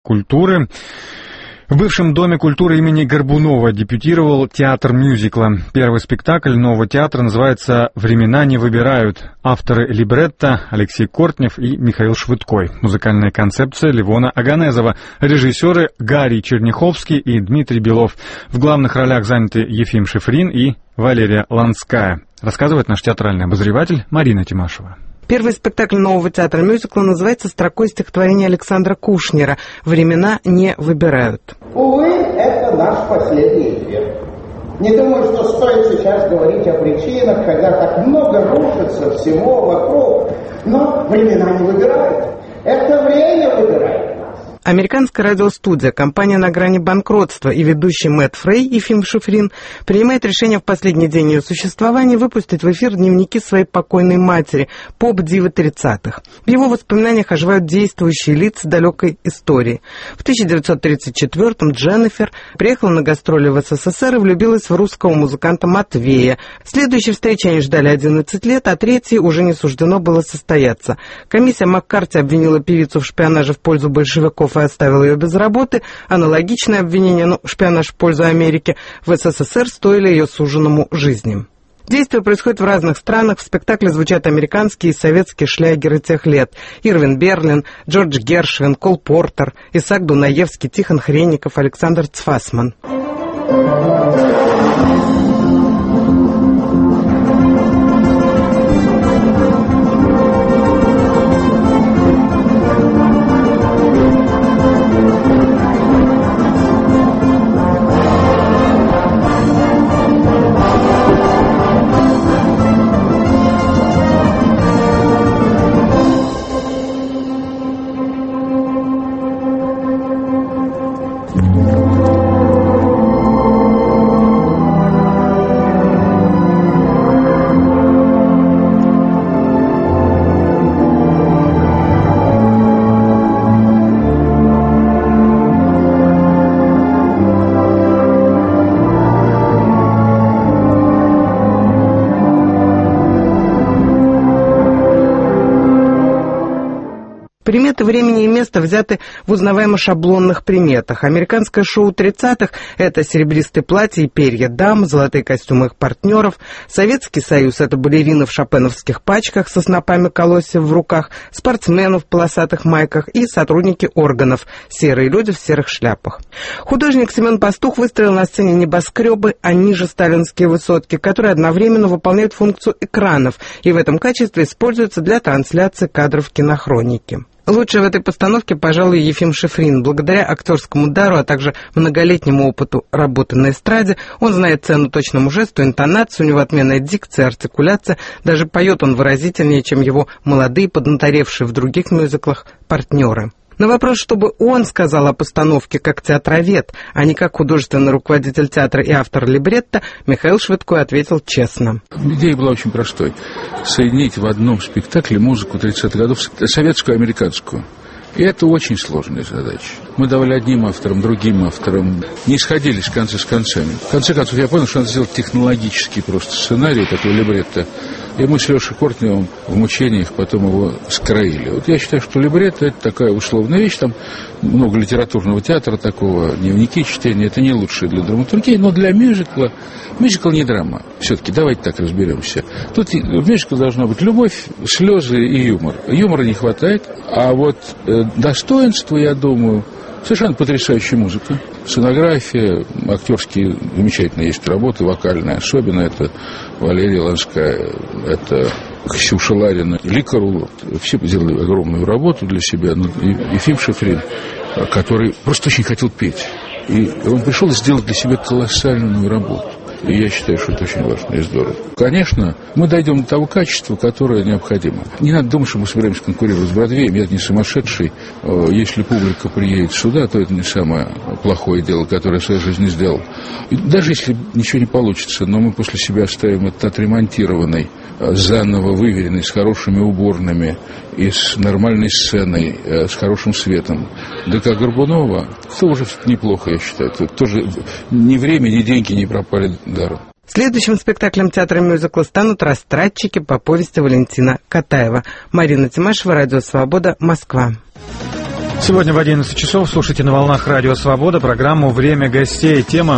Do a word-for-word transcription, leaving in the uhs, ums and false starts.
культуры. В бывшем Доме культуры имени Горбунова дебютировал театр мюзикла. Первый спектакль нового театра называется «Времена не выбирают». Авторы либретто Алексей Кортнев и Михаил Швыдкой. Музыкальная концепция Левона Аганезова. Режиссеры Гарий Черняховский и Дмитрий Белов. В главных ролях заняты Ефим Шифрин и Валерия Ланская. Рассказывает наш театральный обозреватель Марина Тимашева. Первый спектакль нового театра мюзикла называется строкой стихотворения Александра Кушнера «Времена не выбирают». Увы, это наш последний эфир. Не думаю, что стоит сейчас говорить о причинах, когда так много рушится всего вокруг. Но времена не выбирают. Это время выбирает нас. Американская радиостудия, компания на грани банкротства и ведущий Мэтт Фрей и Ефим Шифрин принимает решение в последний день ее существования выпустить в эфир дневники своей покойной матери, поп-дивы тридцатых. В его воспоминаниях оживают действующие лица далекой истории. В тысяча девятьсот тридцать четвёртом Дженнифер приехала на гастроли в СССР и влюбилась в русского музыканта Матвея. Следующей встречи они ждали одиннадцать лет, а третьей уже не суждено было состояться. Комиссия Маккарти обвинила певицу в шпионаже в пользу большевиков и оставил ее без работы. Аналогичное обвинение, ну, шпионаж в пользу Америки, в СССР стоили ее суженому жизни. Действие происходит в разных странах. В спектакле звучат американские и советские шлягеры тех лет. Ирвин Берлин, Джордж Гершвин, Кол Портер, Исаак Дунаевский, Тихон Хренников, Александр Цфасман. Приметы времени и места взяты в узнаваемо-шаблонных приметах. Американское шоу тридцатых – это серебристые платья и перья дам, золотые костюмы их партнеров. Советский Союз – это балерины в шопеновских пачках со снопами колосьев в руках, спортсмены в полосатых майках и сотрудники органов – серые люди в серых шляпах. Художник Семен Пастух выставил на сцене небоскребы, а ниже сталинские высотки, которые одновременно выполняют функцию экранов и в этом качестве используются для трансляции кадров кинохроники. Лучше в этой постановке, пожалуй, Ефим Шифрин. Благодаря актерскому дару, а также многолетнему опыту работы на эстраде, он знает цену точному жесту, интонации, у него отменная дикция, артикуляция. Даже поет он выразительнее, чем его молодые, поднаторевшие в других мюзиклах партнеры. На вопрос, чтобы он сказал о постановке как театровед, а не как художественный руководитель театра и автор либретто, Михаил Швыдкой ответил честно. Идея была очень простой. Соединить в одном спектакле музыку тридцатых годов, советскую и американскую. И это очень сложная задача. Мы давали одним авторам, другим авторам. Не сходились концы с концами. В конце концов, я понял, что надо сделать технологический просто сценарий, такой либретто. И мы с Лешей Кортневым в мучениях потом его скроили. Вот я считаю, что либретто – это такая условная вещь. Там много литературного театра такого, дневники чтения. Это не лучшее для драматургии, но для мюзикла. Мюзикл не драма. Все-таки давайте так разберемся. Тут в мюзикле должна быть любовь, слезы и юмор. Юмора не хватает. А вот э, достоинство, я думаю, совершенно потрясающая музыка. Сценография, актерские замечательные есть работы, вокальные. Особенно это Валерия Ланская, это Ксюша Ларина, Ликару. Все сделали огромную работу для себя. И Ефим Шифрин, который просто очень хотел петь. И он пришел и сделал для себя колоссальную работу. И я считаю, что это очень важно и здорово. Конечно, мы дойдем до того качества, которое необходимо. Не надо думать, что мы собираемся конкурировать с Бродвеем. Я не сумасшедший. Если публика приедет сюда, то это не самое плохое дело, которое я в своей жизни сделал. И даже если ничего не получится, но мы после себя оставим этот отремонтированный, заново выверенный, с хорошими уборными и с нормальной сценой, с хорошим светом. Да как Горбунова, то уже неплохо, я считаю. Это тоже ни время, ни деньги не пропали даром. Следующим спектаклем театра мюзикла станут «Растратчики» по повести Валентина Катаева. Марина Тимашева, Радио Свобода, Москва. Сегодня в одиннадцать часов слушайте на волнах Радио Свобода программу «Время гостей». Тема